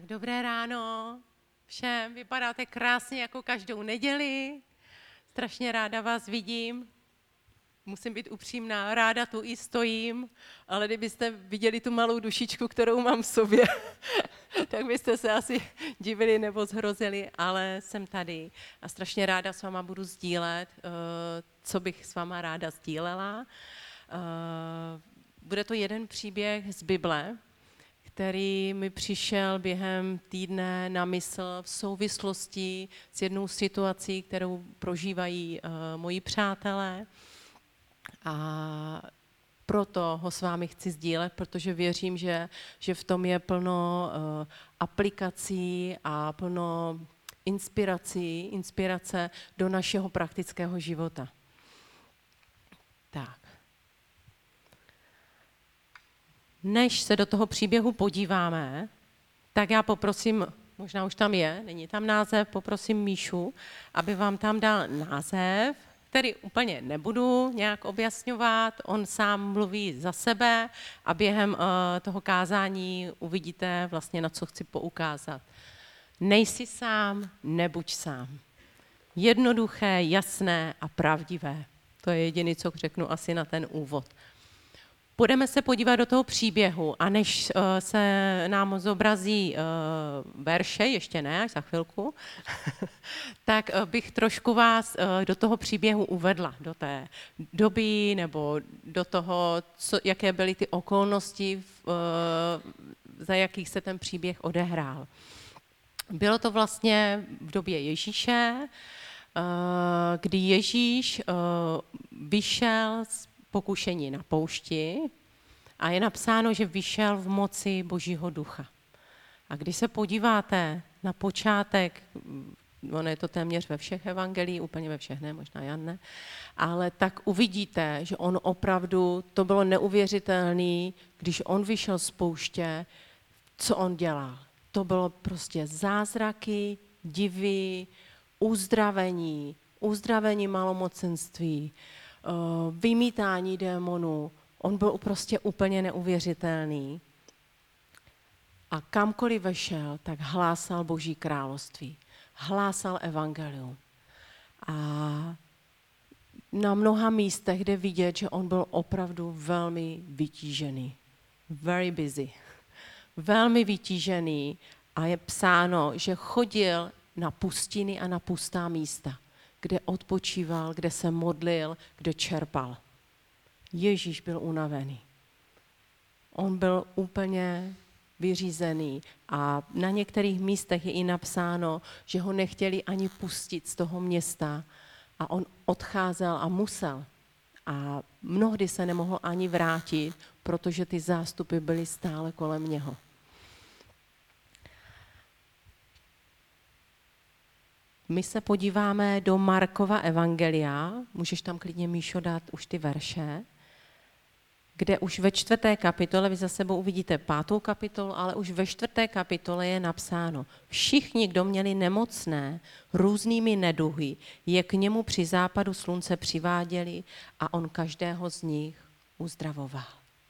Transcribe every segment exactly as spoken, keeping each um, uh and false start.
Tak dobré ráno všem, vypadáte krásně jako každou neděli, strašně ráda vás vidím, musím být upřímná, ráda tu i stojím, ale kdybyste viděli tu malou dušičku, kterou mám v sobě, tak byste se asi divili nebo zhrozili, ale jsem tady a strašně ráda s váma budu sdílet, co bych s váma ráda sdílela. Bude to jeden příběh z Bible, který mi přišel během týdne na mysl v souvislosti s jednou situací, kterou prožívají uh, moji přátelé. A proto ho s vámi chci sdílet, protože věřím, že, že v tom je plno uh, aplikací a plno inspirací, inspirace do našeho praktického života. Tak. Než se do toho příběhu podíváme, tak já poprosím, možná už tam je, není tam název, poprosím Míšu, aby vám tam dal název, který úplně nebudu nějak objasňovat, on sám mluví za sebe a během uh, toho kázání uvidíte vlastně, na co chci poukázat. Nejsi sám, nebuď sám. Jednoduché, jasné a pravdivé. To je jediné, co řeknu asi na ten úvod. Budeme se podívat do toho příběhu a než uh, se nám zobrazí uh, verše, ještě ne, až za chvilku, tak uh, bych trošku vás uh, do toho příběhu uvedla, do té doby nebo do toho, co, jaké byly ty okolnosti, uh, za jakých se ten příběh odehrál. Bylo to vlastně v době Ježíše, uh, kdy Ježíš uh, vyšel z pokušení na poušti a je napsáno, že vyšel v moci Božího ducha. A když se podíváte na počátek, ono je to téměř ve všech evangeliích, úplně ve všech, ne, možná Jan ne, ale tak uvidíte, že on opravdu, to bylo neuvěřitelné, když on vyšel z pouště, co on dělal. To bylo prostě zázraky, divy, uzdravení, uzdravení malomocenství, vymítání démonů. On byl prostě úplně neuvěřitelný. A kamkoliv vešel, tak hlásal Boží království. Hlásal evangelium. A na mnoha místech jde vidět, že on byl opravdu velmi vytížený. Very busy. Velmi vytížený. A je psáno, že chodil na pustiny a na pustá místa, kde odpočíval, kde se modlil, kde čerpal. Ježíš byl unavený. On byl úplně vyřízený a na některých místech je i napsáno, že ho nechtěli ani pustit z toho města a on odcházel a musel. A mnohdy se nemohl ani vrátit, protože ty zástupy byly stále kolem něho. My se podíváme do Markova evangelia, můžeš tam klidně, Míšo, dát už ty verše, kde už ve čtvrté kapitole, vy za sebou uvidíte pátou kapitolu, ale už ve čtvrté kapitole je napsáno, všichni, kdo měli nemocné různými neduhy, je k němu při západu slunce přiváděli a on každého z nich uzdravoval.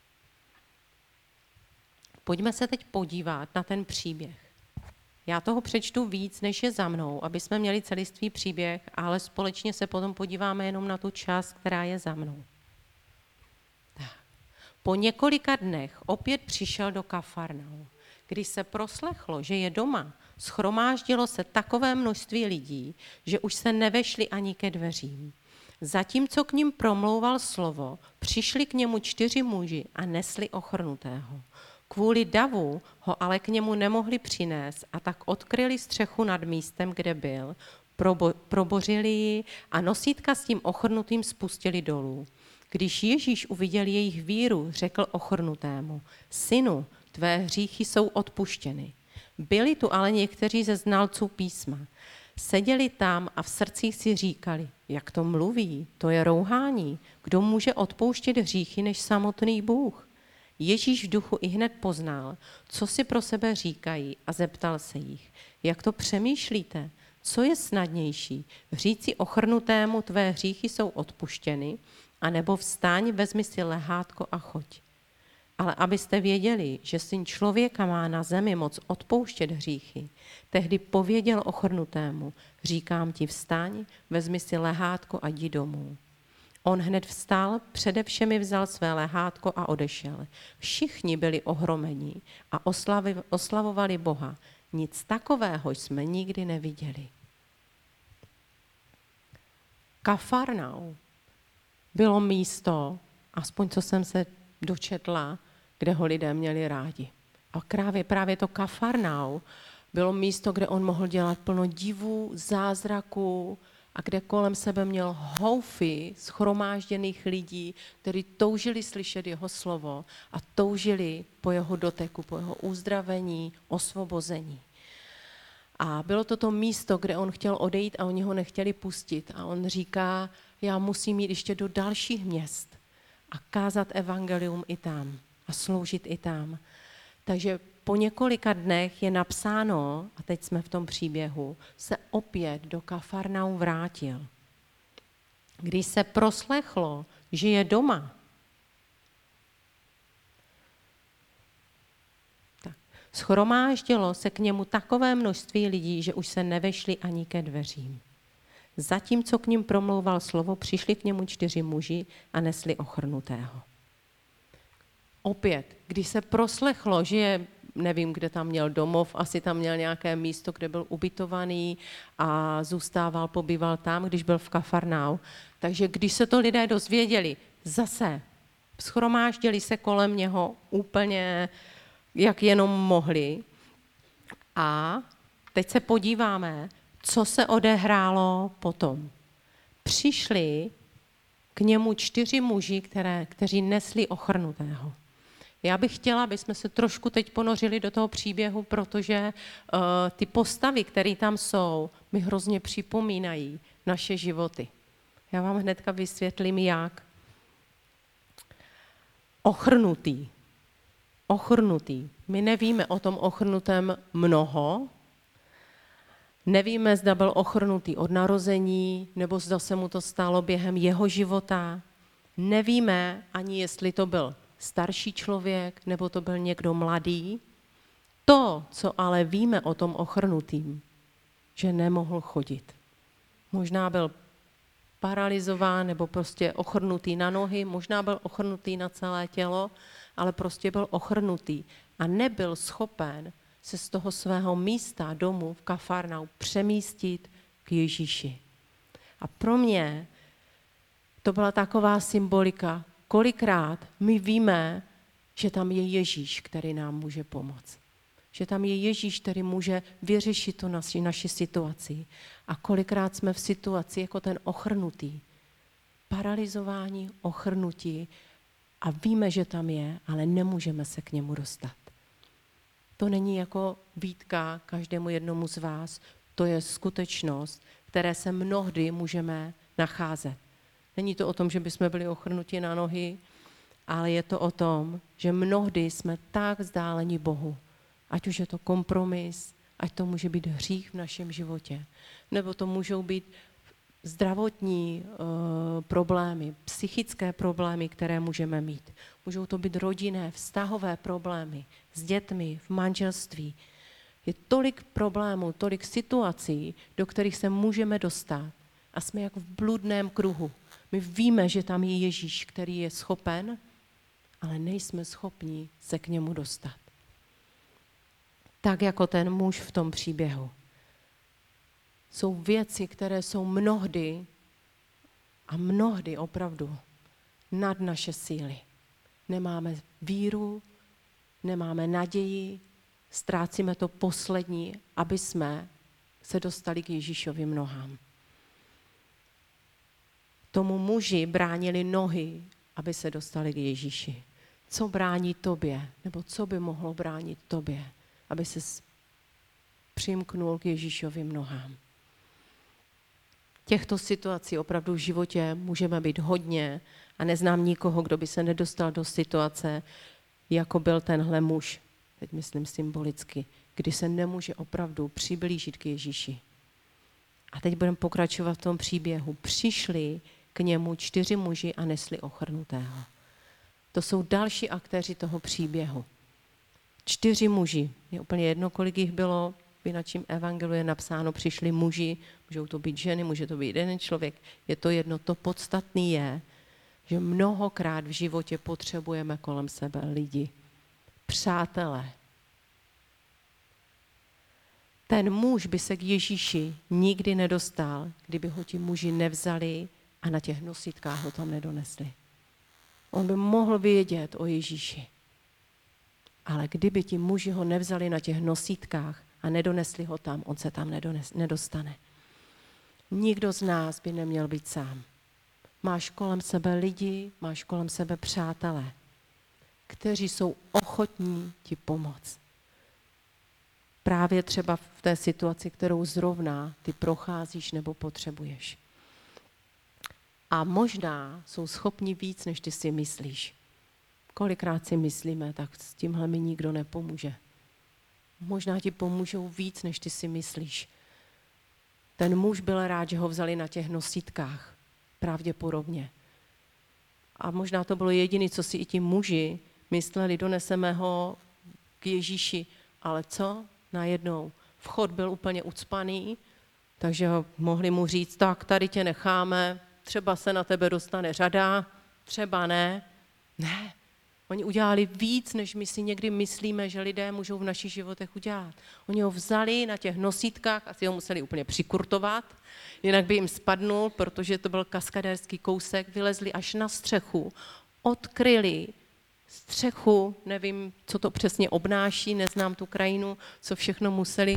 Pojďme se teď podívat na ten příběh. Já toho přečtu víc, než je za mnou, aby jsme měli celistvý příběh, ale společně se potom podíváme jenom na tu část, která je za mnou. Tak. Po několika dnech opět přišel do Kafarnaum. Když se proslechlo, že je doma, shromáždilo se takové množství lidí, že už se nevešli ani ke dveřím. Zatímco k ním promlouval slovo, přišli k němu čtyři muži a nesli ochrnutého. Kvůli davu ho ale k němu nemohli přinést a tak odkryli střechu nad místem, kde byl, probo- probořili ji a nosítka s tím ochrnutým spustili dolů. Když Ježíš uviděl jejich víru, řekl ochrnutému, synu, tvé hříchy jsou odpuštěny. Byli tu ale někteří ze znalců písma. Seděli tam a v srdcích si říkali, jak to mluví, to je rouhání, kdo může odpouštět hříchy než samotný Bůh. Ježíš v duchu ihned poznal, co si pro sebe říkají a zeptal se jich, jak to přemýšlíte, co je snadnější, říci ochrnutému tvé hříchy jsou odpuštěny, anebo vstaň, vezmi si lehátko a choď. Ale abyste věděli, že syn člověka má na zemi moc odpouštět hříchy, tehdy pověděl ochrnutému, říkám ti vstaň, vezmi si lehátko a jdi domů. On hned vstal, přede všemi vzal své lehátko a odešel. Všichni byli ohromeni a oslavi, oslavovali Boha. Nic takového jsme nikdy neviděli. Kafarnaum bylo místo, aspoň co jsem se dočetla, kde ho lidé měli rádi. A právě, právě to Kafarnaum bylo místo, kde on mohl dělat plno divů, zázraků a kde kolem sebe měl houfy shromážděných lidí, kteří toužili slyšet jeho slovo a toužili po jeho doteku, po jeho uzdravení, osvobození. A bylo to to místo, kde on chtěl odejít a oni ho nechtěli pustit. A on říká, já musím jít ještě do dalších měst a kázat evangelium i tam a sloužit i tam. Takže po několika dnech je napsáno, a teď jsme v tom příběhu, se opět do Kafarnaum vrátil. Když se proslechlo, že je doma, tak shromáždilo se k němu takové množství lidí, že už se nevešli ani ke dveřím. Zatímco k ním promlouval slovo, přišli k němu čtyři muži a nesli ochrnutého. Opět, když se proslechlo, že je, nevím, kde tam měl domov, asi tam měl nějaké místo, kde byl ubytovaný a zůstával, pobýval tam, když byl v Kafarnaum. Takže když se to lidé dozvěděli, zase shromáždili se kolem něho úplně, jak jenom mohli. A teď se podíváme, co se odehrálo potom. Přišli k němu čtyři muži, které, kteří nesli ochrnutého. Já bych chtěla, aby jsme se trošku teď ponořili do toho příběhu, protože uh, ty postavy, které tam jsou, mi hrozně připomínají naše životy. Já vám hnedka vysvětlím, jak. Ochrnutý. Ochrnutý. My nevíme o tom ochrnutém mnoho. Nevíme, zda byl ochrnutý od narození, nebo zda se mu to stalo během jeho života. Nevíme ani, jestli to byl starší člověk, nebo to byl někdo mladý. To, co ale víme o tom ochrnutým, že nemohl chodit. Možná byl paralyzován, nebo prostě ochrnutý na nohy, možná byl ochrnutý na celé tělo, ale prostě byl ochrnutý a nebyl schopen se z toho svého místa domu v Kafarnaum přemístit k Ježíši. A pro mě to byla taková symbolika, kolikrát my víme, že tam je Ježíš, který nám může pomoct. Že tam je Ježíš, který může vyřešit tu naši, naši situaci. A kolikrát jsme v situaci jako ten ochrnutý. Paralyzování, ochrnutí a víme, že tam je, ale nemůžeme se k němu dostat. To není jako výtka každému jednomu z vás, to je skutečnost, které se mnohdy můžeme nacházet. Není to o tom, že bychom byli ochrnuti na nohy, ale je to o tom, že mnohdy jsme tak vzdáleni Bohu. Ať už je to kompromis, ať to může být hřích v našem životě, nebo to můžou být zdravotní uh, problémy, psychické problémy, které můžeme mít. Můžou to být rodinné, vztahové problémy s dětmi, v manželství. Je tolik problémů, tolik situací, do kterých se můžeme dostat a jsme jak v bludném kruhu. My víme, že tam je Ježíš, který je schopen, ale nejsme schopni se k němu dostat. Tak jako ten muž v tom příběhu. Jsou věci, které jsou mnohdy a mnohdy opravdu nad naše síly. Nemáme víru, nemáme naději, ztrácíme to poslední, aby jsme se dostali k Ježíšovým nohám. Tomu muži bránili nohy, aby se dostali k Ježíši. Co brání tobě, nebo co by mohlo bránit tobě, aby se přimknul k Ježíšovým nohám? Těchto situací opravdu v životě můžeme být hodně a neznám nikoho, kdo by se nedostal do situace, jako byl tenhle muž, teď myslím symbolicky, kdy se nemůže opravdu přiblížit k Ježíši. A teď budeme pokračovat v tom příběhu. Přišli k němu čtyři muži a nesli ochrnutého. To jsou další aktéři toho příběhu. Čtyři muži, je úplně jedno, kolik jich bylo, v jináčím evangeliu je napsáno, přišli muži, můžou to být ženy, může to být jeden člověk, je to jedno, to podstatné je, že mnohokrát v životě potřebujeme kolem sebe lidi, přátelé. Ten muž by se k Ježíši nikdy nedostal, kdyby ho ti muži nevzali a na těch nosítkách ho tam nedonesli. On by mohl vědět o Ježíši. Ale kdyby ti muži ho nevzali na těch nosítkách a nedonesli ho tam, on se tam nedones, nedostane. Nikdo z nás by neměl být sám. Máš kolem sebe lidi, máš kolem sebe přátelé, kteří jsou ochotní ti pomoct. Právě třeba v té situaci, kterou zrovna ty procházíš nebo potřebuješ. A možná jsou schopni víc, než ty si myslíš. Kolikrát si myslíme, tak s tímhle mi nikdo nepomůže. Možná ti pomůžou víc, než ty si myslíš. Ten muž byl rád, že ho vzali na těch nosítkách. Pravděpodobně. A možná to bylo jediné, co si i ti muži mysleli, doneseme ho k Ježíši. Ale co? Najednou vchod byl úplně ucpaný, takže ho mohli mu říct, tak tady tě necháme, třeba se na tebe dostane řada, třeba ne. Ne, oni udělali víc, než my si někdy myslíme, že lidé můžou v našich životech udělat. Oni ho vzali na těch nosítkách, asi ho museli úplně přikurtovat, jinak by jim spadnul, protože to byl kaskadérský kousek, vylezli až na střechu, odkryli střechu, nevím, co to přesně obnáší, neznám tu krajinu, co všechno museli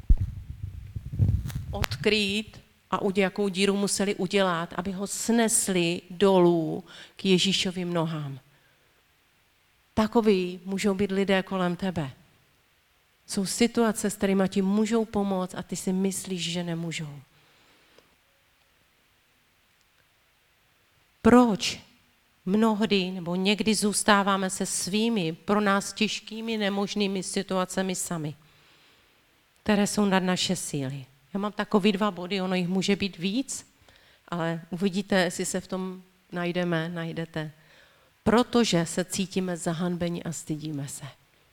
odkrýt a udělat, jakou díru museli udělat, aby ho snesli dolů k Ježíšovým nohám. Takoví můžou být lidé kolem tebe. Jsou situace, s kterými ti můžou pomoct a ty si myslíš, že nemůžou. Proč mnohdy nebo někdy zůstáváme se svými pro nás těžkými, nemožnými situacemi sami, které jsou nad naše síly? Já mám takový dva body, ono jich může být víc, ale uvidíte, jestli se v tom najdeme, najdete. Protože se cítíme zahanbeni a stydíme se.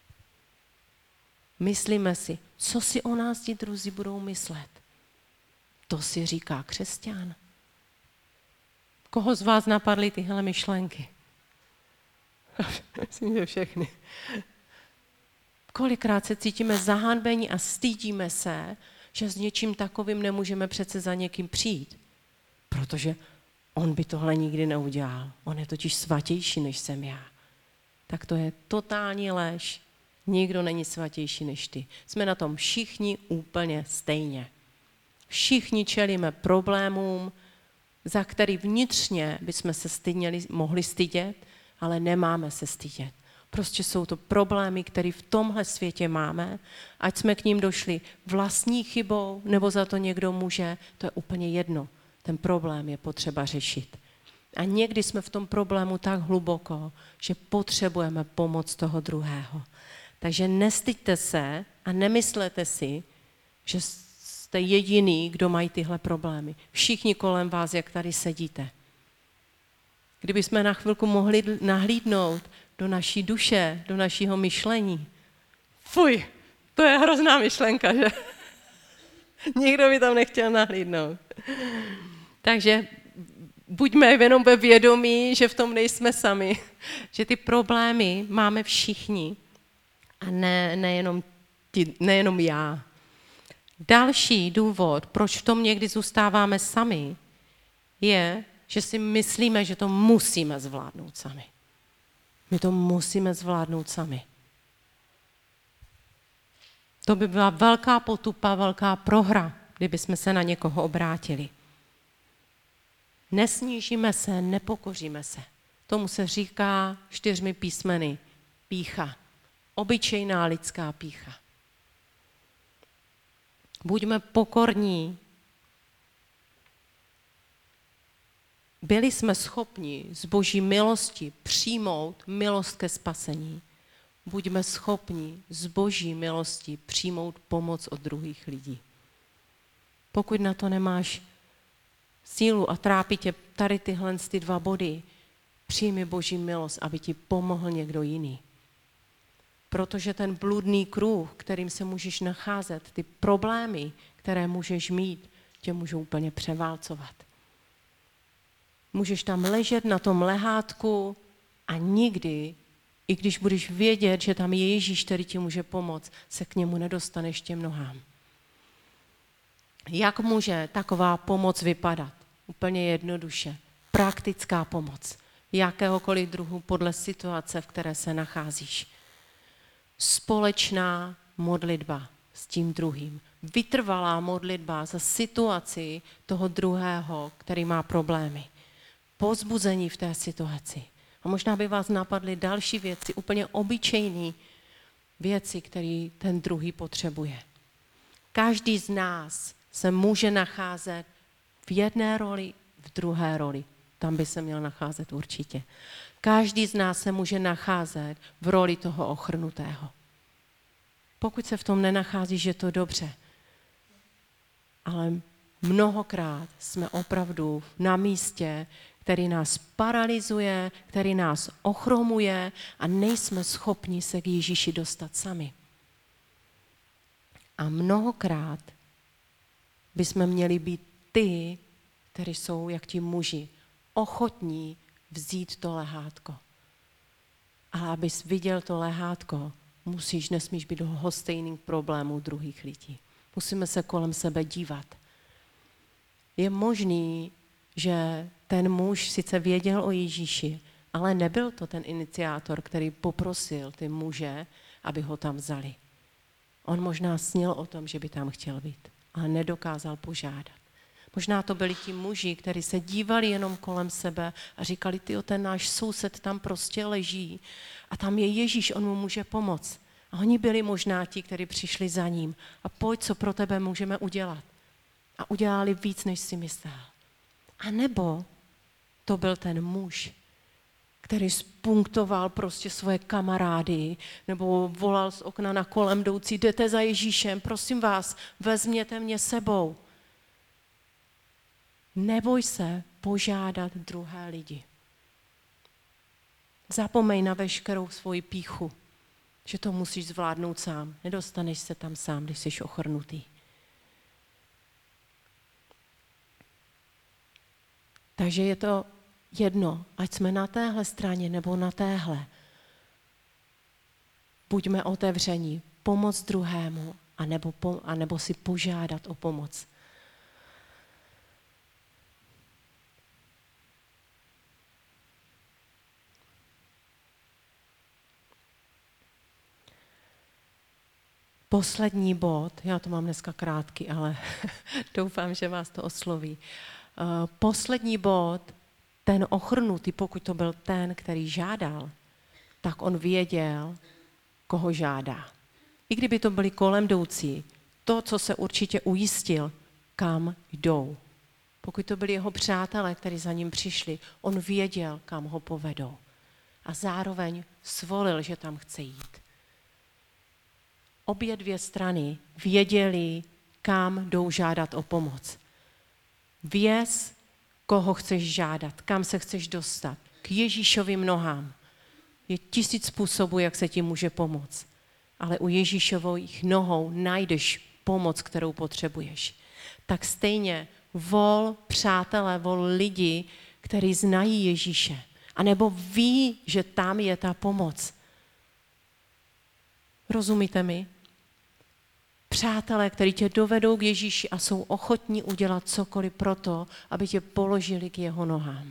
Myslíme si, co si o nás ti druzí budou myslet. To si říká křesťan. Koho z vás napadly tyhle myšlenky? Myslím, že všechny. Kolikrát se cítíme zahanbeni a stydíme se, že s něčím takovým nemůžeme přece za někým přijít. Protože on by tohle nikdy neudělal. On je totiž svatější, než jsem já. Tak to je totální lež. Nikdo není svatější než ty. Jsme na tom všichni úplně stejně. Všichni čelíme problémům, za který vnitřně bychom se stydněli, mohli stydět, ale nemáme se stydět. Prostě jsou to problémy, které v tomhle světě máme, ať jsme k ním došli vlastní chybou, nebo za to někdo může, to je úplně jedno. Ten problém je potřeba řešit. A někdy jsme v tom problému tak hluboko, že potřebujeme pomoc toho druhého. Takže nestyďte se a nemyslete si, že jste jediný, kdo mají tyhle problémy. Všichni kolem vás, jak tady sedíte. Kdybychom na chvilku mohli nahlídnout do naší duše, do našeho myšlení. Fuj, to je hrozná myšlenka, že? Nikdo by tam nechtěl nahlídnout. Takže buďme jenom ve vědomí, že v tom nejsme sami, že ty problémy máme všichni a ne, nejenom, ti, nejenom já. Další důvod, proč v tom někdy zůstáváme sami, je, že si myslíme, že to musíme zvládnout sami. My to musíme zvládnout sami. To by byla velká potupa, velká prohra, kdyby jsme se na někoho obrátili. Nesnížíme se, nepokoříme se. Tomu se říká čtyřmi písmeny pýcha. Obyčejná lidská pýcha. Buďme pokorní. Byli jsme schopni z Boží milosti přijmout milost ke spasení. Buďme schopni z Boží milosti přijmout pomoc od druhých lidí. Pokud na to nemáš sílu a trápí tě tady tyhle ty dva body, Přijmi Boží milost, aby ti pomohl někdo jiný. Protože ten bludný kruh, kterým se můžeš nacházet, ty problémy, které můžeš mít, tě můžou úplně převálcovat. Můžeš tam ležet na tom lehátku a nikdy, i když budeš vědět, že tam je Ježíš, který ti může pomoct, se k němu nedostaneš těm nohám. Jak může taková pomoc vypadat? Úplně jednoduše. Praktická pomoc. Jakéhokoliv druhu podle situace, v které se nacházíš. Společná modlitba s tím druhým. Vytrvalá modlitba za situaci toho druhého, který má problémy. Povzbuzení v té situaci. A možná by vás napadly další věci, úplně obyčejné věci, které ten druhý potřebuje. Každý z nás se může nacházet v jedné roli, v druhé roli. Tam by se měl nacházet určitě. Každý z nás se může nacházet v roli toho ochrnutého. Pokud se v tom nenacházíš, je to dobře. Ale mnohokrát jsme opravdu na místě, který nás paralyzuje, který nás ochromuje a nejsme schopni se k Ježíši dostat sami. A mnohokrát bychom měli být ty, kteří jsou jak ti muži, ochotní vzít to lehátko. Ale abys viděl to lehátko, musíš, nesmíš být lhostejný k problému druhých lidí. Musíme se kolem sebe dívat. Je možný, že ten muž sice věděl o Ježíši, ale nebyl to ten iniciátor, který poprosil ty muže, aby ho tam vzali. On možná snil o tom, že by tam chtěl být, ale nedokázal požádat. Možná to byli ti muži, kteří se dívali jenom kolem sebe a říkali, tyjo, ten náš soused tam prostě leží a tam je Ježíš, on mu může pomoct. A oni byli možná ti, kteří přišli za ním. A pojď, co pro tebe můžeme udělat. A udělali víc, než si myslel. A nebo to byl ten muž, který spunktoval prostě svoje kamarády, nebo volal z okna na kolem jdoucí, jdete za Ježíšem, prosím vás, vezměte mě sebou. Neboj se požádat druhé lidi. Zapomeň na veškerou svoji pýchu, že to musíš zvládnout sám. Nedostaneš se tam sám, když jsi ochrnutý. Takže je to jedno, ať jsme na téhle straně nebo na téhle. Buďme otevření, pomoc druhému, anebo, po, anebo si požádat o pomoc. Poslední bod, já to mám dneska krátký, ale doufám, že vás to osloví. Uh, poslední bod, ten ochrnutý, pokud to byl ten, který žádal, tak on věděl, koho žádá. I kdyby to byli kolem jdoucí, to, co se určitě ujistil, kam jdou. Pokud to byli jeho přátelé, kteří za ním přišli, on věděl, kam ho povedou. A zároveň svolil, že tam chce jít. Obě dvě strany věděli, kam jdou žádat o pomoc. Věz, koho chceš žádat, kam se chceš dostat. K Ježíšovým nohám. Je tisíc způsobů, jak se ti může pomoct. Ale u Ježíšových nohou najdeš pomoc, kterou potřebuješ. Tak stejně vol přátelé, vol lidi, kteří znají Ježíše. A nebo ví, že tam je ta pomoc. Rozumíte mi? Přátelé, kteří tě dovedou k Ježíši a jsou ochotní udělat cokoliv pro to, aby tě položili k jeho nohám.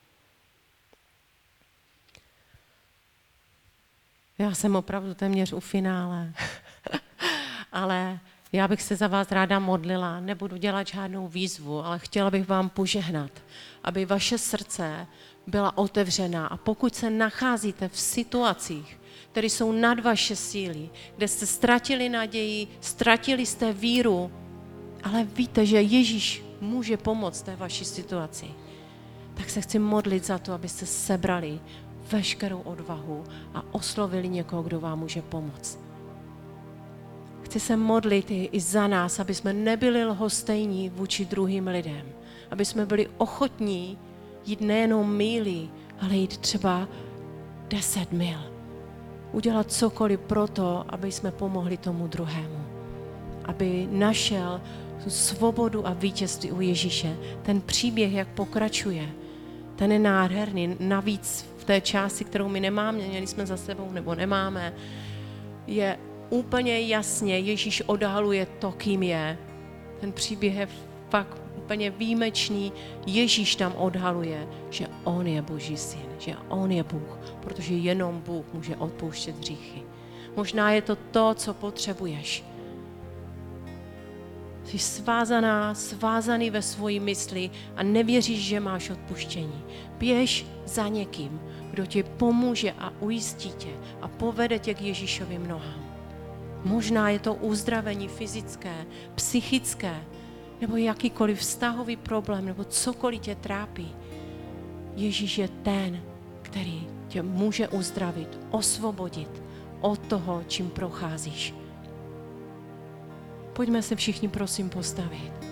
Já jsem opravdu téměř u finále, ale já bych se za vás ráda modlila, nebudu dělat žádnou výzvu, ale chtěla bych vám požehnat, aby vaše srdce byla otevřená a pokud se nacházíte v situacích, které jsou nad vaše síly, kde jste ztratili naději, ztratili jste víru, ale víte, že Ježíš může pomoct té vaší situaci, tak se chci modlit za to, abyste sebrali veškerou odvahu a oslovili někoho, kdo vám může pomoct. Chci se modlit i, i za nás, aby jsme nebyli lhostejní vůči druhým lidem, aby jsme byli ochotní jít nejenom míli, ale jít třeba deset mil. Udělat cokoliv pro to, aby jsme pomohli tomu druhému. Aby našel tu svobodu a vítězství u Ježíše. Ten příběh, jak pokračuje, ten je nádherný. Navíc v té části, kterou my nemáme, měli jsme za sebou nebo nemáme, je úplně jasně, Ježíš odhaluje to, kým je. Ten příběh je fakt úplně výjimečný. Ježíš tam odhaluje, že on je Boží syn, že on je Bůh, protože jenom Bůh může odpouštět hříchy. Možná je to to, co potřebuješ. Jsi svázaná, svázaný ve svojí mysli a nevěříš, že máš odpuštění. Běž za někým, kdo ti pomůže a ujistí tě a povede tě k Ježíšovým nohám. Možná je to uzdravení fyzické, psychické, nebo jakýkoliv vztahový problém, nebo cokoliv tě trápí. Ježíš je ten, který tě může uzdravit, osvobodit od toho, čím procházíš. Pojďme se všichni prosím postavit.